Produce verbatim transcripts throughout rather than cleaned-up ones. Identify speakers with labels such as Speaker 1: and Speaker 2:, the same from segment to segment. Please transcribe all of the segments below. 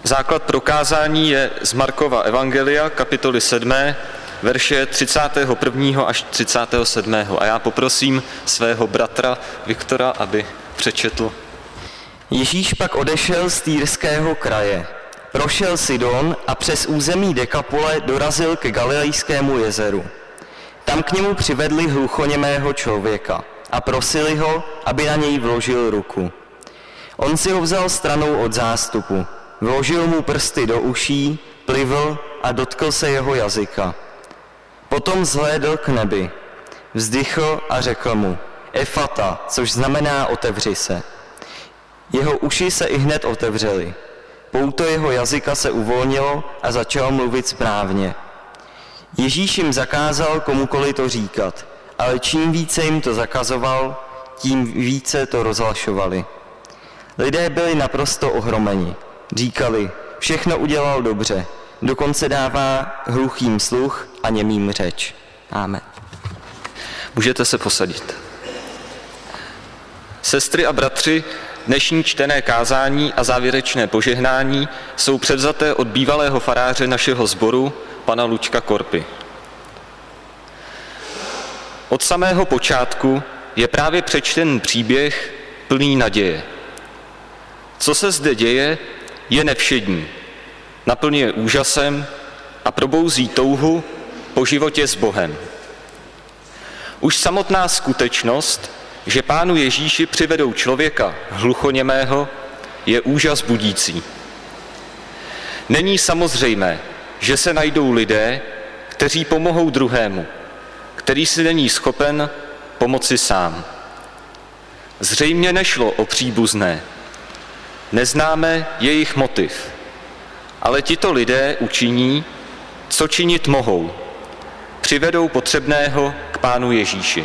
Speaker 1: Základ pro kázání je z Markova evangelia, kapitoly sedmé, verše třicátého prvního až třicátého sedmého A já poprosím svého bratra Viktora, aby přečetl.
Speaker 2: Ježíš pak odešel z Týrského kraje, prošel Sidon a přes území Dekapole dorazil ke Galilejskému jezeru. Tam k němu přivedli hluchoněmého člověka a prosili ho, aby na něj vložil ruku. On si ho vzal stranou od zástupu, vložil mu prsty do uší, plivl a dotkl se jeho jazyka. Potom zhlédl k nebi, vzdychl a řekl mu, Efata, což znamená otevři se. Jeho uši se ihned otevřely. Pouto jeho jazyka se uvolnilo a začal mluvit správně. Ježíš jim zakázal komukoli to říkat, ale čím více jim to zakazoval, tím více to rozhlašovali. Lidé byli naprosto ohromeni. Říkali, všechno udělal dobře, dokonce dává hluchým sluch a němým řeč. Amen.
Speaker 1: Můžete se posadit. Sestry a bratři, dnešní čtené kázání a závěrečné požehnání jsou převzaté od bývalého faráře našeho sboru, pana Lučka Korpy. Od samého počátku je právě přečten příběh plný naděje. Co se zde děje, je nevšední, naplňuje úžasem a probouzí touhu po životě s Bohem. Už samotná skutečnost, že Pánu Ježíši přivedou člověka hluchoněmého, je úžas budící. Není samozřejmé, že se najdou lidé, kteří pomohou druhému, který si není schopen pomoci sám. Zřejmě nešlo o příbuzné. Neznáme jejich motiv, ale tito lidé učiní, co činit mohou. Přivedou potřebného k Pánu Ježíši.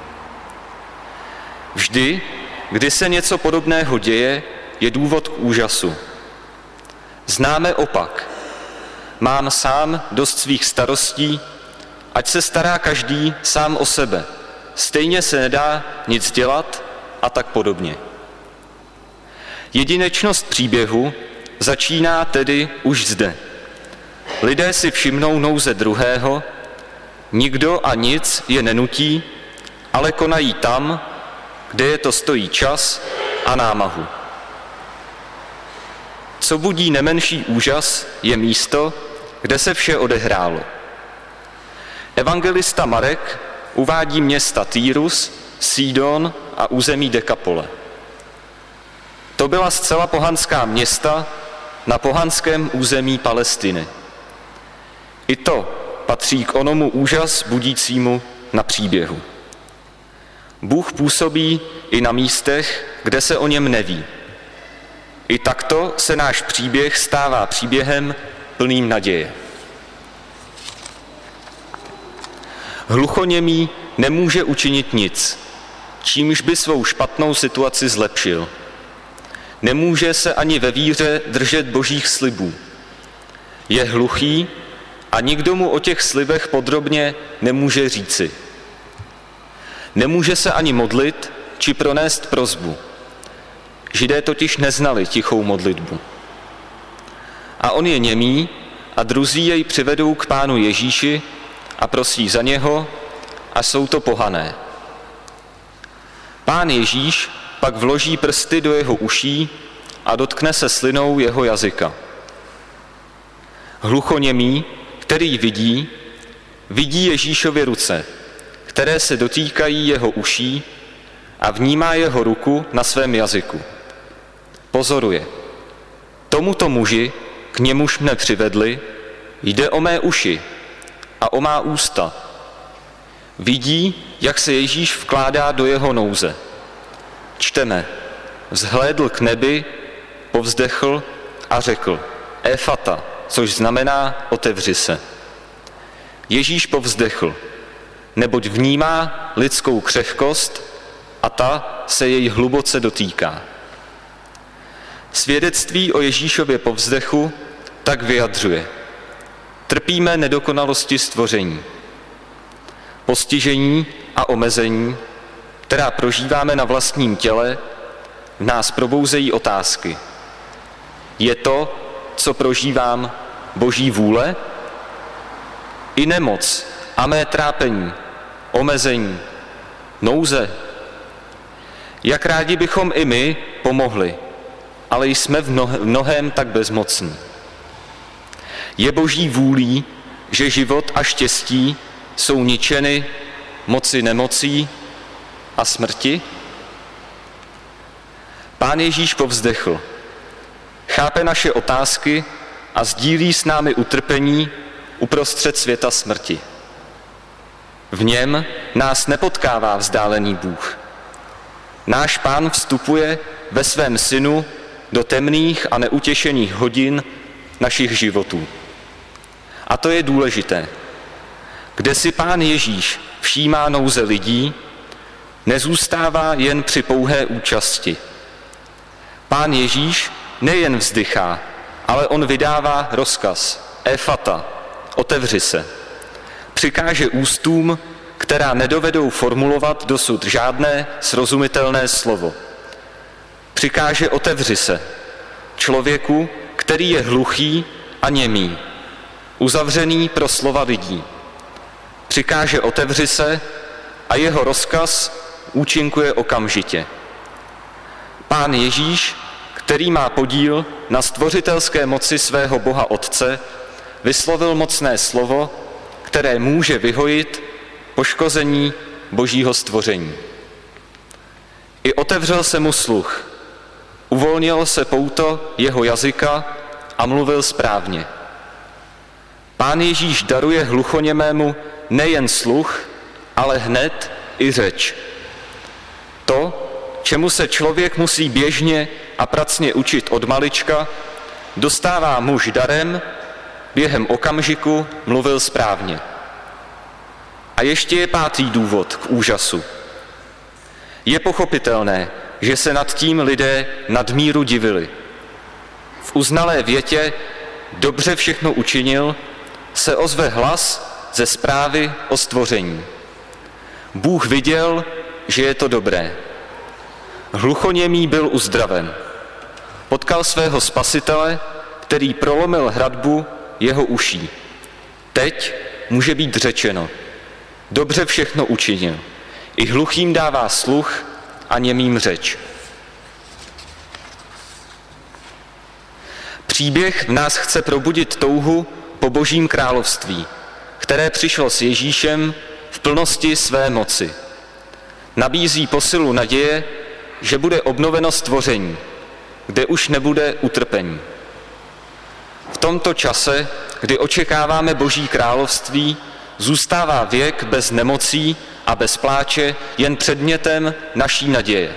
Speaker 1: Vždy, kdy se něco podobného děje, je důvod k úžasu. Známe opak. Mám sám dost svých starostí, ať se stará každý sám o sebe. Stejně se nedá nic dělat a tak podobně. Jedinečnost příběhu začíná tedy už zde. Lidé si všimnou nouze druhého, nikdo a nic je nenutí, ale konají tam, kde je to stojí čas a námahu. Co budí nemenší úžas, je místo, kde se vše odehrálo. Evangelista Marek uvádí města Týrus, Sidon a území Dekapole. To byla zcela pohanská města na pohanském území Palestiny. I to patří k onomu úžas budícímu na příběhu. Bůh působí i na místech, kde se o něm neví. I takto se náš příběh stává příběhem plným naděje. Hluchoněmý nemůže učinit nic, čímž by svou špatnou situaci zlepšil. Nemůže se ani ve víře držet božích slibů. Je hluchý a nikdo mu o těch slibech podrobně nemůže říci. Nemůže se ani modlit či pronést prosbu. Židé totiž neznali tichou modlitbu. A on je němý a druzí jej přivedou k Pánu Ježíši a prosí za něho, a jsou to pohané. Pán Ježíš pak vloží prsty do jeho uší a dotkne se slinou jeho jazyka. Hluchoněmý, který vidí, vidí Ježíšovy ruce, které se dotýkají jeho uší a vnímá jeho ruku na svém jazyku. Pozoruje. Tomuto muži, k němuž mne přivedli, jde o mé uši a o má ústa. Vidí, jak se Ježíš vkládá do jeho nouze. Čteme. Vzhlédl k nebi, povzdechl a řekl Efata, což znamená otevři se. Ježíš povzdechl, neboť vnímá lidskou křehkost a ta se jej hluboce dotýká. Svědectví o Ježíšově povzdechu tak vyjadřuje. Trpíme nedokonalosti stvoření. Postižení a omezení, která prožíváme na vlastním těle, v nás probouzejí otázky. Je to, co prožívám, Boží vůle? I nemoc a mé trápení, omezení, nouze. Jak rádi bychom i my pomohli, ale jsme v mnohém tak bezmocní. Je Boží vůlí, že život a štěstí jsou ničeny moci nemocí a smrti? Pán Ježíš povzdechl, chápe naše otázky a sdílí s námi utrpení uprostřed světa smrti. V něm nás nepotkává vzdálený Bůh. Náš Pán vstupuje ve svém Synu do temných a neutěšených hodin našich životů. A to je důležité. Kde si Pán Ježíš všímá nouze lidí, nezůstává jen při pouhé účasti. Pán Ježíš nejen vzdychá, ale on vydává rozkaz, éfata, otevři se. Přikáže ústům, která nedovedou formulovat dosud žádné srozumitelné slovo. Přikáže otevři se člověku, který je hluchý a němý, uzavřený pro slova lidí. Přikáže otevři se a jeho rozkaz účinkuje okamžitě. Pán Ježíš, který má podíl na stvořitelské moci svého Boha Otce, vyslovil mocné slovo, které může vyhojit poškození Božího stvoření. I otevřel se mu sluch, uvolnilo se pouto jeho jazyka a mluvil správně. Pán Ježíš daruje hluchoněmému nejen sluch, ale hned i řeč. To, čemu se člověk musí běžně a pracně učit od malička, dostává muž darem, během okamžiku mluvil správně. A ještě je pátý důvod k úžasu. Je pochopitelné, že se nad tím lidé nadmíru divili. V uznalé větě dobře všechno učinil, se ozve hlas ze zprávy o stvoření. Bůh viděl, že je to dobré. Hluchoněmý byl uzdraven. Potkal svého Spasitele, který prolomil hradbu jeho uší. Teď může být řečeno, dobře všechno učinil. I hluchým dává sluch a němým řeč. Příběh v nás chce probudit touhu po Božím království, které přišlo s Ježíšem v plnosti své moci. Nabízí posilu naděje, že bude obnoveno stvoření, kde už nebude utrpení. V tomto čase, kdy očekáváme Boží království, zůstává věk bez nemocí a bez pláče jen předmětem naší naděje.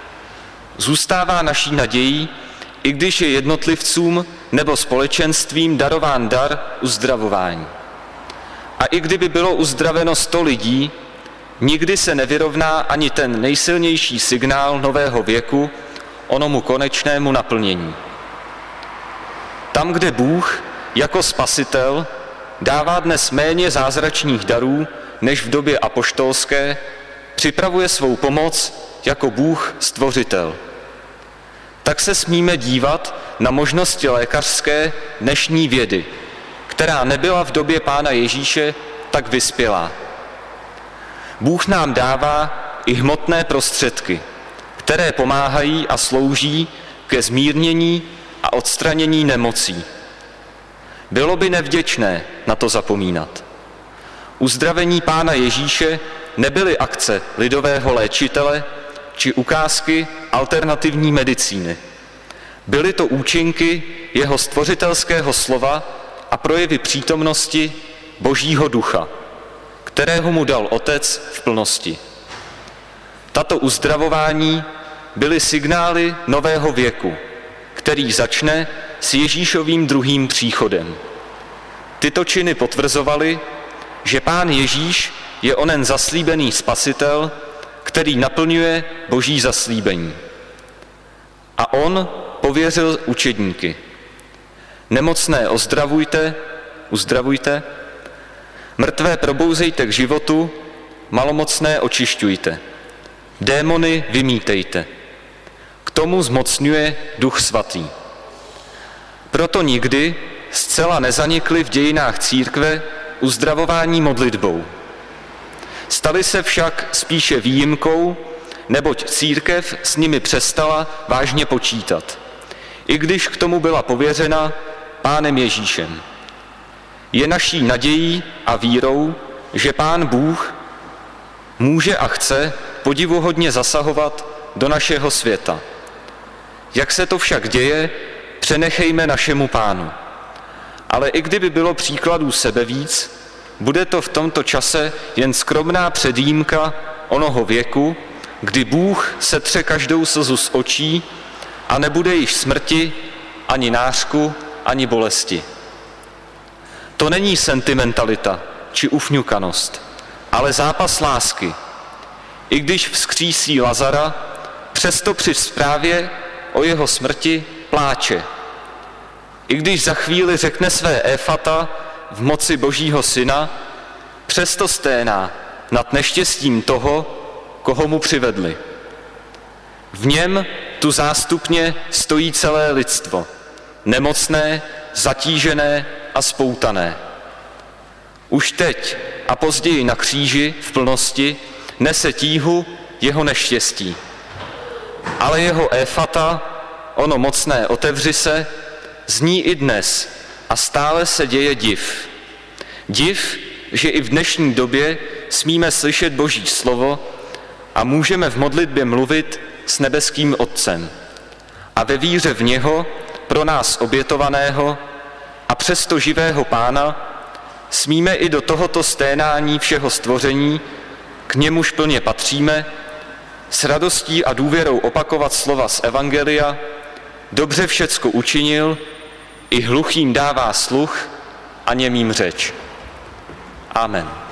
Speaker 1: Zůstává naší nadějí, i když je jednotlivcům nebo společenstvím darován dar uzdravování. A i kdyby bylo uzdraveno sto lidí, nikdy se nevyrovná ani ten nejsilnější signál nového věku onomu konečnému naplnění. Tam, kde Bůh jako Spasitel dává dnes méně zázračných darů než v době apoštolské, připravuje svou pomoc jako Bůh Stvořitel. Tak se smíme dívat na možnosti lékařské dnešní vědy, která nebyla v době Pána Ježíše tak vyspělá. Bůh nám dává i hmotné prostředky, které pomáhají a slouží ke zmírnění a odstranění nemocí. Bylo by nevděčné na to zapomínat. Uzdravení Pána Ježíše nebyly akce lidového léčitele či ukázky alternativní medicíny. Byly to účinky jeho stvořitelského slova a projevy přítomnosti Božího ducha, kterého mu dal Otec v plnosti. Tato uzdravování byly signály nového věku, který začne s Ježíšovým druhým příchodem. Tyto činy potvrzovaly, že Pán Ježíš je onen zaslíbený Spasitel, který naplňuje Boží zaslíbení. A on pověřil učedníky. Nemocné ozdravujte, uzdravujte, mrtvé probouzejte k životu, malomocné očišťujte, démony vymítejte. K tomu zmocňuje Duch Svatý. Proto nikdy zcela nezanikly v dějinách církve uzdravování modlitbou. Staly se však spíše výjimkou, neboť církev s nimi přestala vážně počítat, i když k tomu byla pověřena Pánem Ježíšem. Je naší nadějí a vírou, že Pán Bůh může a chce podivuhodně zasahovat do našeho světa. Jak se to však děje, přenechejme našemu Pánu. Ale i kdyby bylo příkladů sebevíc, bude to v tomto čase jen skromná předjímka onoho věku, kdy Bůh setře každou slzu z očí a nebude již smrti, ani nářku, ani bolesti. To není sentimentalita či ufňukanost, ale zápas lásky. I když vzkřísí Lazara, přesto při zprávě o jeho smrti pláče. I když za chvíli řekne své éfata v moci Božího Syna, přesto sténá nad neštěstím toho, koho mu přivedli. V něm tu zástupně stojí celé lidstvo, nemocné, zatížené a spoutané. Už teď a později na kříži v plnosti nese tíhu jeho neštěstí. Ale jeho éfata, ono mocné otevři se, zní i dnes a stále se děje div. Div, že i v dnešní době smíme slyšet Boží slovo a můžeme v modlitbě mluvit s nebeským Otcem. A ve víře v něho, pro nás obětovaného a přesto živého Pána, smíme i do tohoto sténání všeho stvoření, k němuž plně patříme, s radostí a důvěrou opakovat slova z Evangelia: dobře všecko učinil, i hluchým dává sluch a němým řeč. Amen.